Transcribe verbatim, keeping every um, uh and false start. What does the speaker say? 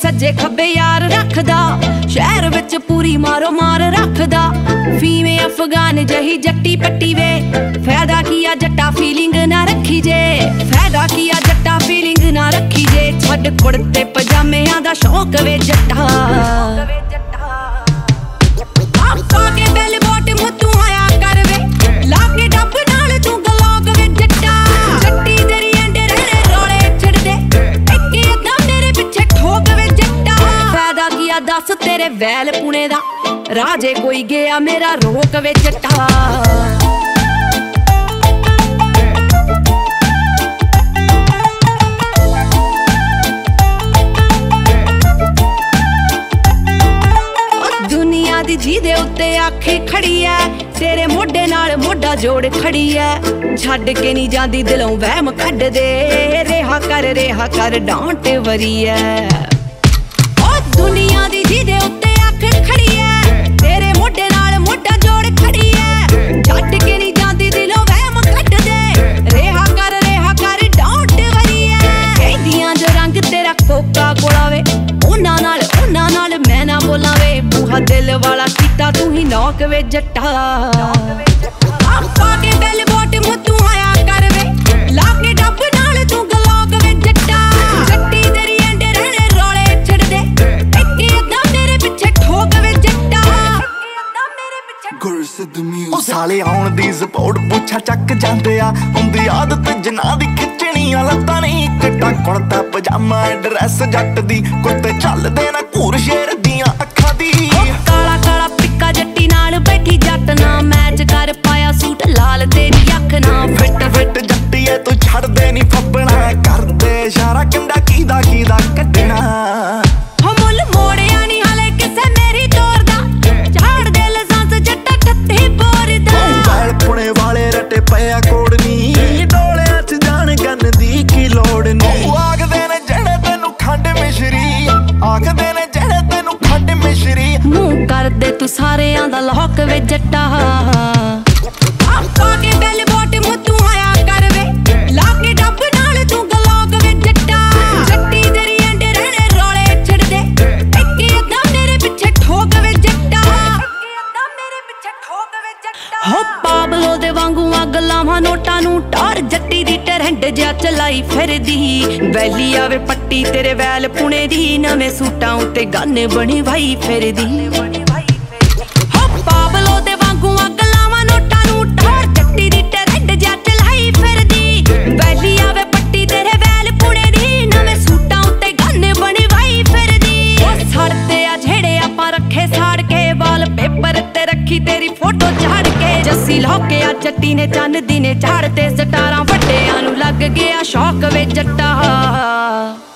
सज्जे खब्बे यार रखदा, शहर विच पूरी मारो मार रखदा। फीमे अफगान जही जट्टी पट्टी वे, फायदा किया जट्टा फीलिंग ना रखी जे, फायदा किया जट्टा फीलिंग ना रखी जे। छड्ड कुड़ते पजामियां दा शौक वे जट्टा, आपा के बेल बॉटम तू आया कर वे, लाके डब नाल तू गलॉग वे जट्टा। जट्टी तेरी एंडे रहने रोले छड़ दे, इक्के अद्धा मेरे पिछे ठोक वे जट्टा। फायदा किया दस तेरे वैल पुणे दा, राजे कोई गया मेरा रोक वे जट्टा। जी दे उत्ते आखे खड़ी है, तेरे मोढे नाल मोढा जोड़ खड़ी है। छड्ड के नहीं जांदी दिलों वहम कढ दे, रेहा कर रेहा कर डांट वरी है। ओ दुनिया दी जी दे उत्ते आखे खड़ी है, तेरे मोढे नाल मोढा जोड़ खड़ी है। छड्ड के नहीं जांदी दिलों वहम कढ दे, रेहा कर रेहा कर डांट वरी है। कहदियां जो रंग तेरा कोका कोला वे, उन्हां नाल उन्हां नाल मैं ना बोलां वे। बूहा दिल वाला कीता तू ही नौक वे जट्टा, आपा के बेल बॉटम तू आया कर वे, लाके डब नाल तू गलॉग वे जट्टा। जट्टी तेरी एंडे रहने रोले छड़ दे, इक्के अद्धा मेरे पिछे ठोक वे जट्टा। ओ साले आउण दी सपोर्ट पुछा चक जांदे आ, हुंदी आदत जना दी खिचणियां लत्तां नहीं। कट्टा कुड़ता पजामा ड्रेस जट दी, कुत्ते चलदे ना घूर शेर दियां अखां दी। काला काला पिक्का जट्टी नाल बैठी जट ना, मैच कर पाया सूट लाल तेरी अख ना। फिट फिट जट्टी है तू छड़ दे नी फब्बना, कर दे इशारा कंडा कीदा कीदा कड्डना। हो मुल मोड़िया नी हाले किसे मेरी तोर दा, झाड़ दे लसांस जट्टा ठत्ती बोर दा। बैल पुणे वाले रटे पिया कोड़ नी, डोलियां च जान गन दी की लोड़ नी। आखदे ने जेड़े तेनू खंड मिश्री, आखदे ने जेड़े तेनू खंड मिश्री। मुंह कर दे तू सारेयां दा लॉक वे जट्टा, आपा के बेल बॉटम तू आया कर वे, लाके डब नाल तू गलॉग वे जट्टा। जट्टी तेरी एंडे रहने रोले छड़ दे, इक्के अद्धा मेरे पिछे ठोक वे जट्टा, इक्के अद्धा मेरे पिछे ठोक वे जट्टा। हो पाबलो दे वांगू अग लावां नोटां नू टार, जट्टी दी टरहंड जिहा चलाई फिरदी। वैली आवे पट्टी तेरे वैल पुणे दी, नवें सूटां उत्ते गन बनी वाई फिरदी। हो पाबलो दे वांगू अग लावां नोटां नू टार, जट्टी दी टरहंड जिहा चलाई फिरदी। वैली आवे पट्टी तेरे वैल पुणे दी, नवें सूटां उत्ते गन बनी वाई फिरदी। ओ सड़ते आ जेड़े आपां रखे साड़ के, वाल पेपर ते रखी तेरी फोटो झाड़ के। जस्सी लौके आ जट्टी ने चन्न दी ने झाड़ ते, सटारां वड्डियां नू लग गया शौक वे जट्टा।